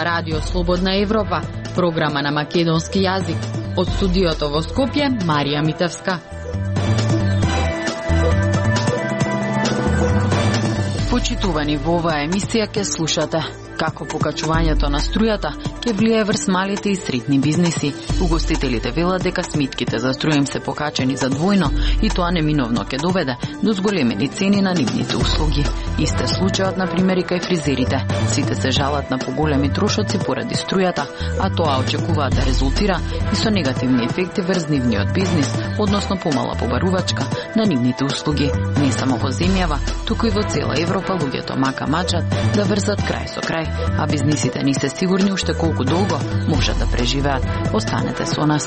ова радио Слободна Европа, програма на македонски јазик. Од студиото во Скопје, Марија Митевска. Почитувани, во оваа емисија ќе слушате како покачувањето на струјата ќе влие врз малите и средни бизнеси. Угостителите велат дека сметките за струја им се покачени за двојно и тоа неминовно ќе доведе до зголемени цени на нивните услуги. Исте случајот на пример и кај фризерите. Сите се жалат на поголеми трошоци поради струјата, а тоа очекуваат да резултира и со негативни ефекти врз нивниот бизнис, односно помала побарувачка на нивните услуги. Не само во земјава, туку и во цела Европа луѓето мака мачат да врзат крај со крај, а бизнисите не се сигурни уште колку долго можат да преживеат. Останете со нас.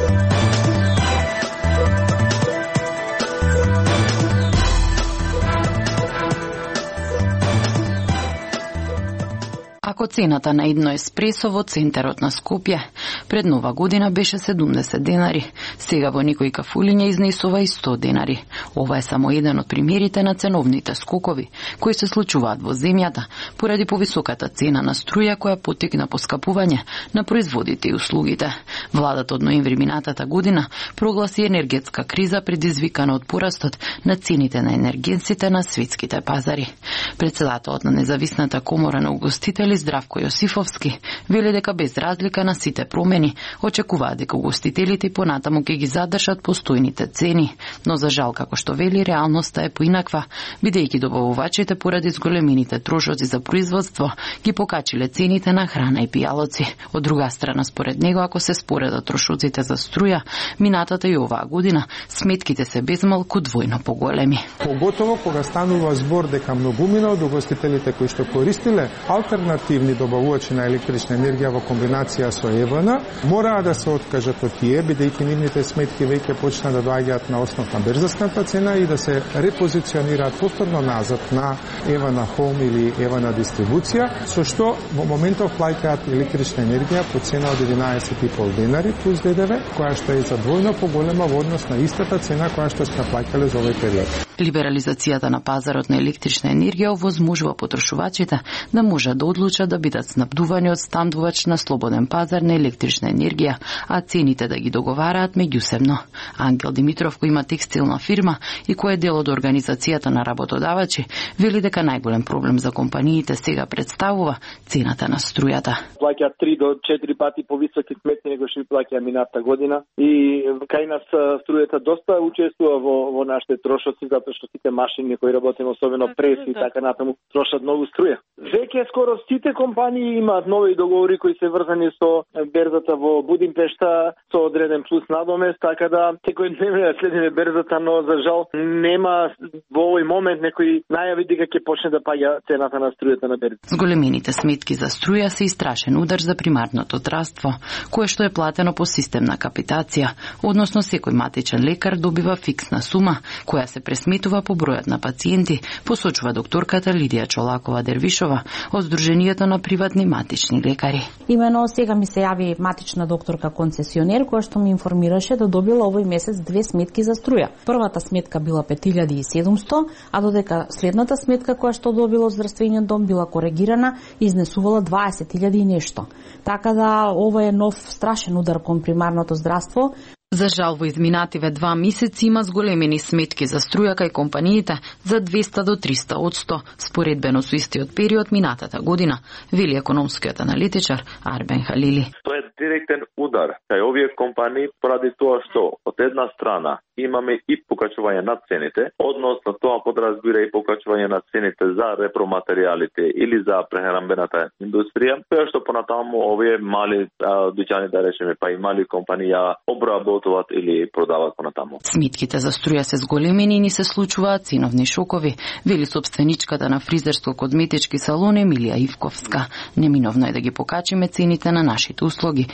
Ако цената на едно еспресо во центарот на Скопје пред нова година беше 70 денари, сега во некои кафулиња изнесува и 100 денари. Ова е само еден од примерите на ценовните скокови кои се случуваат во земјата поради повисоката цена на струја која потекна поскапување на производите и услугите. Владата од ноември минатата година прогласи енергетска криза предизвикана од порастот на цените на енергенсите на светските пазари. Председателот на Независната комора на угостители Здравко Јосифовски вели дека без разлика на сите промени очекуваат дека угостителите и понатаму ќе ги задржат постојните цени, но за жал како што вели реалноста е поинаква, бидејќи добавувачите поради зголемените трошоци за производство ги покачиле цените на храна и пијалоци. Од друга страна, според него, ако се споредат трошоците за струја, минатата и оваа година сметките се безмалку двојно поголеми. Поготово кога станува збор дека многумина од угостителите кои што користиле алтернативни добавувачи на електрична енергија во комбинација со ЕВН, мораа да се откажат од тие, бидејќи нивните сметки веќе почна да доаѓаат на основ на берзаската цена и да се репозиционираат повторно назад на ЕВН Home или ЕВН дистрибуција, со што во моментов плаќаат електрична енергија по цена од 11,5 денари плюс ДДВ, која што е за двојно поголема во однос на истата цена која што сме плаќале за овој период. Либерализацијата на пазарот на електрична енергија овозможува потрошувачите да можат да одлучат да бидат снабдувани од снабдувач на слободен пазар на електрична енергија, а цените да ги договараат меѓусебно. Ангел Димитров, кој има текстилна фирма и кој е дел од организацијата на работодавачи, вели дека најголем проблем за компаниите сега представува цената на струјата. Плаќа 3 до 4 пати повисоки сметки него што плаќа минатата година и кај нас струјата доста учествува во нашите трошоци, затоа што сите машини кои работиме, особено прес и така натаму, трошат многу струја. Веќе скоро сите компании имаат нови договори кои се врзани со берзата во Будимпешта со одреден плюс надомест, така да секој ден да следиме берзата, но за жал нема во овој момент некои најави дека ќе почне да паѓа цената на струјата на берзата. Зголемените сметки за струја се и страшен удар за примарното здравство, кое што е платено по систем на капитација, односно секој матичен лекар добива фиксна сума која се пресметува по бројот на пациенти, посочува докторката Лидија Чолакова-Дервишова од Сдруженијето на приватни матични лекари. Имено сега ми се јави матична докторка концесионер која што ми информираше да добила овој месец 2 сметки за струја. Првата сметка била 5700, а додека следната сметка која што добила здравствениот дом била коригирана и изнесувала 20.000 и нешто. Така да ова е нов страшен удар кон примарното здравство. За жал, во изминативе 2 месеци има зголемени сметки за струја кај компаниите за 200 до 300%, споредбено со истиот период минатата година, вели економскиот аналитичар Арбен Халили. Тоа е директен удар кај овие компании поради тоа што од една страна имаме и покачување на цените, односно тоа подразбира и покачување на цените за репроматеријалите или за прехранбената индустрија, тоа што понатаму овие мали дуќани, да речеме, па и мали компании обработуваат или продаваат понатаму. Сметките за струја се зголемени и ни се случуваат ценовни шокови, вели собственичката на фризерско-козметички салон Емилија Ивковска. Неминовно е да ги покачиме цените на нашите услуги,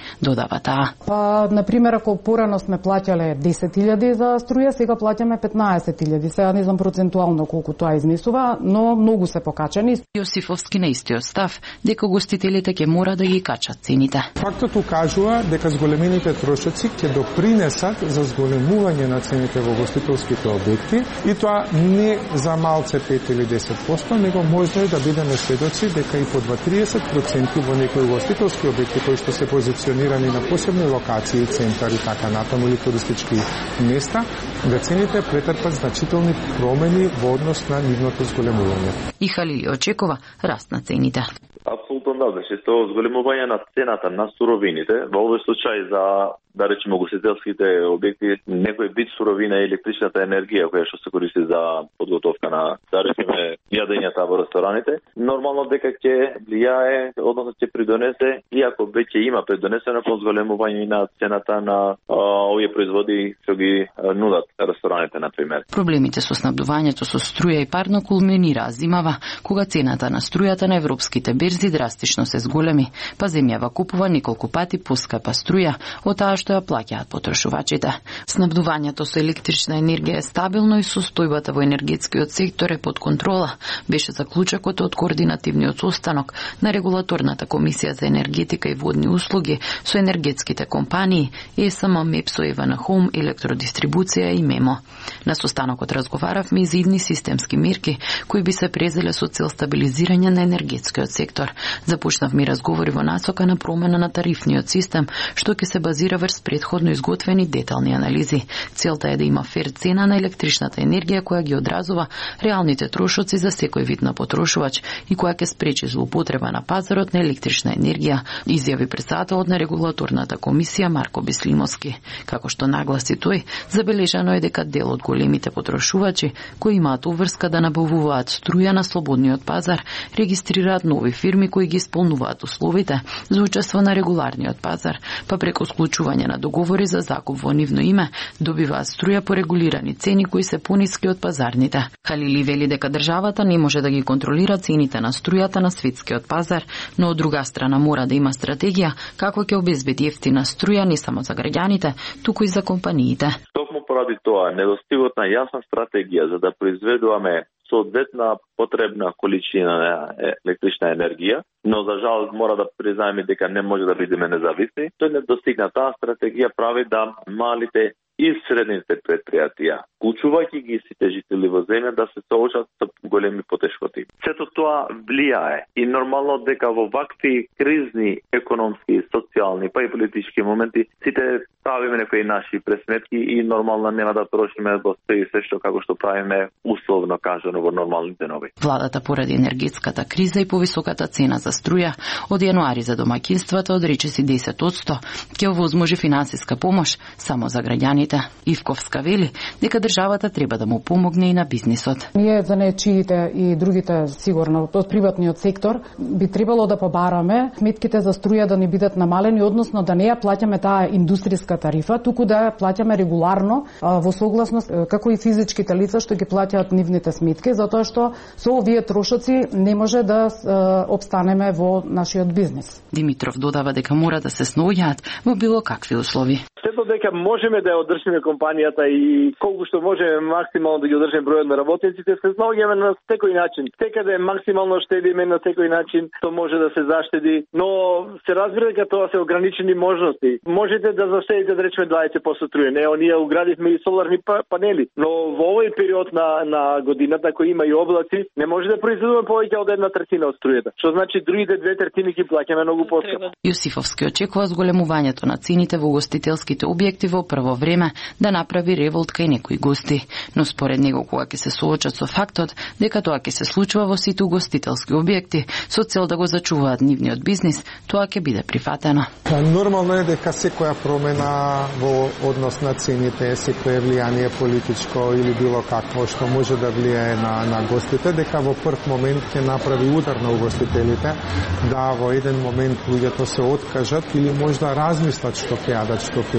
додава таа. На пример, ако порано сме плаќале 10.000 за струја, сега плаќаме 15.000. Сега не знам процентуално колку тоа изнесува, но многу се покачени. Јосифовски на истиот став дека гостителите ќе мора да ги качат цените. Фактот укажува дека зголемените трошоци ќе допринесат за зголемување на цените во гостителските објекти и тоа не за малце 5 или 10%, него можно е да бидеме сведоци дека и по 20-30% во некои гостителски објекти кои што се позиционирани на посебни локации, центари, така натаму или туристички места, да цените претрпат значителни промени во однос на нивното зголемување. И Халили очекува раст на цените. Апсолутно да, беше тоа зголемување на цената на суровините. Во овој случај за, да речеме, гостителските објекти, некој вид суровина и електричната енергија која што се користи за подготовка на, да речеме, јадењата во рестораните, нормално дека ќе влијае, односно ќе придонесе, иако веќе има придонесено кон зголемување на цената на овие производи што ги нудат рестораните, на пример. Проблемите со снабдувањето со струја и парно кулминираа зимава, кога цената на струјата на европските берзи драстично се зголеми, па земјава купува неколку пати поскапа струја од таа што ја плаќаат потрошувачите. Снабдувањето со електрична енергија е стабилно и состојбата во енергетскиот сектор е под контрола, беше заклучокот од координативниот состанок на Регулаторната комисија за енергетика и водни услуги со енергетските компании ЕСМ, МЕПСО, Евана Хоум, Електродистрибуција и МЕМО. На состанокот разговаравме и за идни системски мерки кои би се презеле со цел стабилизирање на енергетскиот сектор. Започнавме разговори во насока на промена на тарифниот систем, што ќе се базира врз претходно изготвени детални анализи. Целта е да има фер цена на електричната енергија која ги одразува реалните трошоци за секој вид на потрошувач и која ќе спречи злоупотреба на пазарот на електрична енергија, изјави претседателот на Регулаторната комисија Марко Беслимовски. Како што нагласи тој, забележано е дека дел од големите потрошувачи кои имаат обврска да набавуваат струја на слободниот пазар, регистрираат нови фирми кои ги исполнуваат условите за учество на регуларниот пазар, па преку склучување на договори за закуп во нивно име добиваат струја по регулирани цени кои се пониски од пазарните. Халили вели дека државата не може да ги контролира цените на струјата на светскиот пазар, но од друга страна мора да има стратегија како ќе обезбеди ефтина струја не само за граѓаните, туку и за компаниите. Токму поради тоа, недостигот на јасна стратегија за да произведуваме соодветна потребна количина на електрична енергија, но за жал мора да признаеме дека не може да бидеме независни. Тој недостигна таа стратегија прави да малите и средните предпријатија, вклучувајќи ги сите жители во земја, да се соочат со големи потешкоти. Сето тоа влијае и нормално дека во вакви кризни економски, социјални, па и политички моменти сите правиме некои наши пресметки и нормално нема да трошиме во се што како што правиме условно кажано во нормалните нови. Владата поради енергетската криза и повисоката цена за струја од јануари за домаќинствата одрече си 10% ќе овозможи финансиска помош само за граѓаните. Ивковска вели дека државата треба да му помогне и на бизнисот. Ние за нечиите и другите сигурно од приватниот сектор би требало да побараме сметките за струја да не бидат намалени, односно да не ја плаќаме таа индустријска тарифа, туку да ја плаќаме регуларно во согласност како и физичките лица што ги плаќаат нивните сметки, затоа што со овие трошоци не може да обстанеме во нашиот бизнис. Димитров додава дека мора да се сноѓаат во било какви услови. Сето дека можеме да ја одржиме компанијата и колку што можеме максимално да ги одржиме бројот на работниците, се сноѓаме на секој начин. Секаде максимално штедиме на секој начин, што може да се заштеди, но се разбира дека тоа се ограничени можности. Можете да заштедите да речеме 20% струја. Не, ние уградивме и соларни панели, но во овој период на годината кој има и облаци, не може да произведуваме повеќе од 1/3 од струјата. Што значи другите 2/3 ги плаќаме многу поскапо. Јосифовски очекува зголемувањето на цените во гостителските објекти во прво време да направи револт кај некои гости, но според него кога ќе се соочат со фактот дека тоа ќе се случува во сите угостителски објекти со цел да го зачуваат нивниот бизнис, тоа ќе биде прифатено. Нормално е дека секоја промена во однос на цените, секое влијание политичко или било какво што може да влијае на гостите, дека во прв момент ќе направи удар на угостителите, да во еден момент луѓето се откажат или можда размислат што ќе јадат, што ќе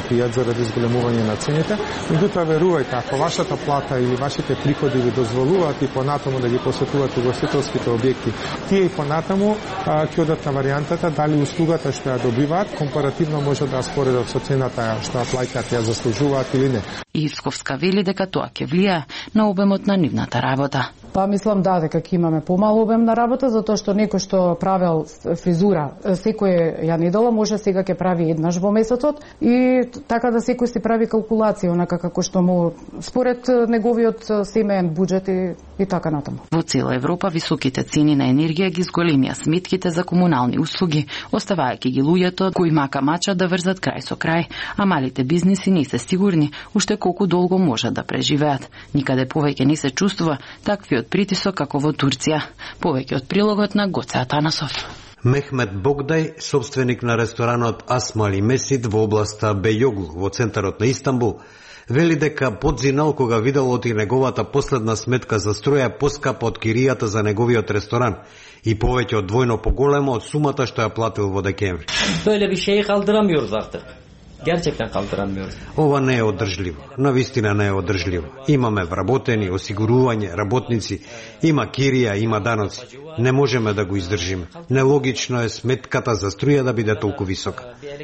кријат заради зголемување на цените. Меѓутоа верувајте, ако вашата плата или вашите приходи ви дозволуваат и понатаму да ги посетувате угостителските објекти, тие и понатаму ќе одат на варијантата дали услугата што ја добиваат компаративно може да споредат со цената што ја плаќаат, ја заслужуваат или не. Ивсковска вели дека тоа ќе влијае на обемот на нивната работа. Па мислам дека ќе имаме помал обем на работа, затоа што некој што правел фризура секоја недела може сега ќе прави еднаш во месецот и така да секој си прави калкулација онака како што му според неговиот семеен буџет и така натаму. Во цела Европа високите цени на енергија ги зголемија сметките за комунални услуги, оставајќи ги луѓето кои мака мача да врзат крај со крај, а малите бизниси не се сигурни уште колку долго можат да преживеат. Никаде повеќе не се чувствува таквиот притисок како во Турција. Повеќе од прилогот на Гоце Атанасов. Мехмет Богдај, собственик на ресторанот Асмали Месид во областа Бејоглу во центарот на Истанбул, вели дека подзинал кога видел оти неговата последна сметка за струја поскапа од киријата за неговиот ресторан и повеќе од двојно поголема од сумата што ја платил во декември. Böyle bir şeyi kaldıramıyoruz artık. Gerçekten kaldıramıyoruz. Ова не е одржливо. Навистина не е одржливо. Имаме вработени, осигурување, работници, има кирија, има даноци. Не можеме да го издржиме. Нелогично е сметката за струја да биде толку висока.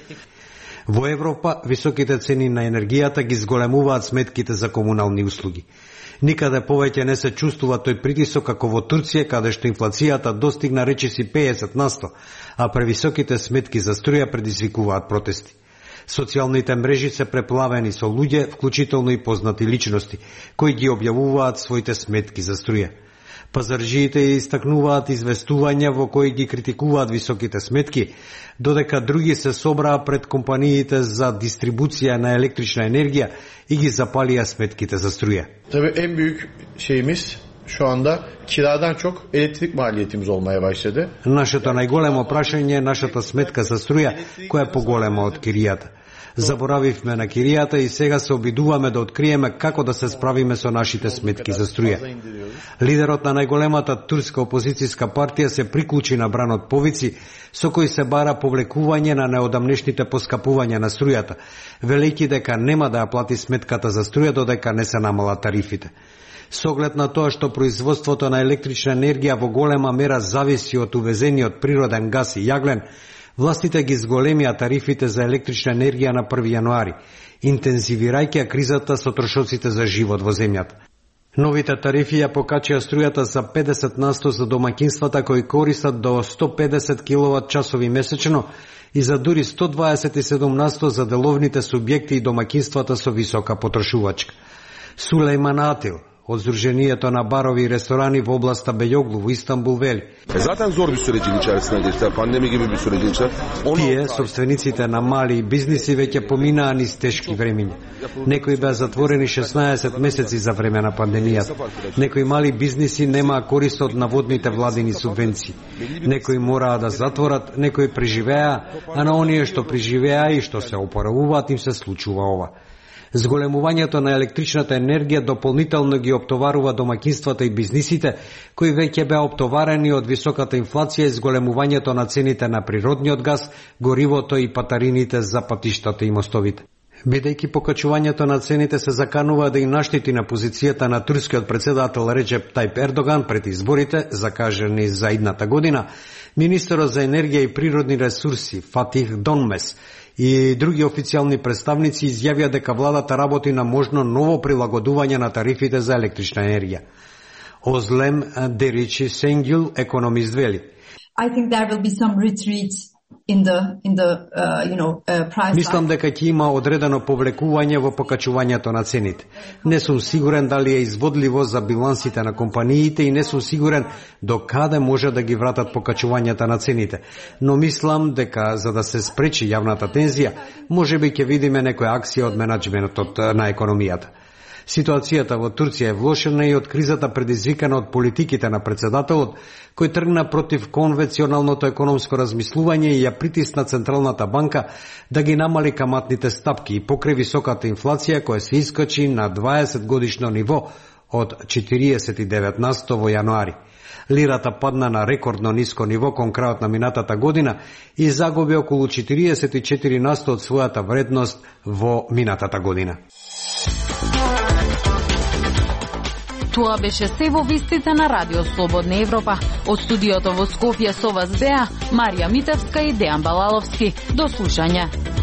Во Европа високите цени на енергијата ги зголемуваат сметките за комунални услуги. Никаде повеќе не се чувствува тој притисок како во Турција, каде што инфлацијата достигна речиси 50%, а превисоките сметки за струја предизвикуваат протести. Социјалните мрежи се преплавени со луѓе, вклучително и познати личности, кои ги објавуваат своите сметки за струја. Пазарџиите истакнуваат известувања во кои ги критикуваат високите сметки, додека други се собраа пред компаниите за дистрибуција на електрична енергија и ги запалија сметките за струја. Tabii en büyük şeyimiz şu anda kiradan çok elektrik maliyetimiz olmaya başladı. Нашето најголемо прашање е нашата сметка за струја, која е поголема од киријата. Заборавивме на киријата и сега се обидуваме да откриеме како да се справиме со нашите сметки за струја. Лидерот на најголемата турска опозицијска партија се приклучи на бранот повици, со кој се бара повлекување на неодамнешните поскапувања на струјата, велејќи дека нема да ја плати сметката за струја додека не се намалат тарифите. Со оглед на тоа што производството на електрична енергија во голема мера зависи од увезениот природен газ и јаглен, властите ги зголемија тарифите за електрична енергија на 1 јануари, интензивирајќи кризата со трошоците за живот во земјата. Новите тарифи ја покачија струјата за 50% за домаќинствата кои користат до 150 киловат-часови месечно и за дури 127% за деловните субјекти и домаќинствата со висока потрошувачка. Сулейман Атил од Сдруженијето на барови и ресторани во областа Бејоглу во Истанбул вели: Zaten zor bir sürecin içerisinden geçtiler. Pandemi gibi bir sürecin içerisinde. Тие, собствениците на мали бизниси, веќе поминаа низ тешки времиња. Некои беа затворени 16 месеци за време на пандемијата. Некои мали бизниси немаа корист од наводните владини субвенции. Некои мораа да затворат, некои преживеа, а на оние што преживеа и што се опоравуваат им се случува ова. Зголемувањето на електричната енергија дополнително ги оптоварува домаќинствата и бизнисите, кои веќе беа оптоварени од високата инфлација и зголемувањето на цените на природниот газ, горивото и патарините за патиштата и мостовите. Бидејќи покачувањето на цените се заканува да и наштити на позицијата на турскиот председател Реджеп Тајп Ердоган пред изборите, закажани за идната година, министерот за енергија и природни ресурси Фатих Донмес и други официјални представници изјавија дека владата работи на можно ново прилагодување на тарифите за електрична енергија. Озлем Деричи Сенгюл, економист, вели: I think there will be some retreats in the price. Мислам дека ќе има одредено повлекување во покачувањето на цените. Не сум сигурен дали е изводливо за билансите на компаниите и не сум сигурен до каде може да ги вратат покачувањата на цените. Но мислам дека за да се спречи јавната тензија, можеби ќе видиме некоја акција од менаџментот на економијата. Ситуацијата во Турција е влошена и од кризата предизвикана од политиките на председателот, кој тргна против конвенционалното економско размислување и ја притисна Централната банка да ги намали каматните стапки и покрај високата инфлација која се искачи на 20 годишно ниво од 49% во јануари. Лирата падна на рекордно ниско ниво кон крајот на минатата година и загуби околу 44% од својата вредност во минатата година. Тоа беше се во вестите на Радио Слободна Европа. Од студиото во Скопје со вас беа Марија Митевска и Дејан Балаловски. До слушање.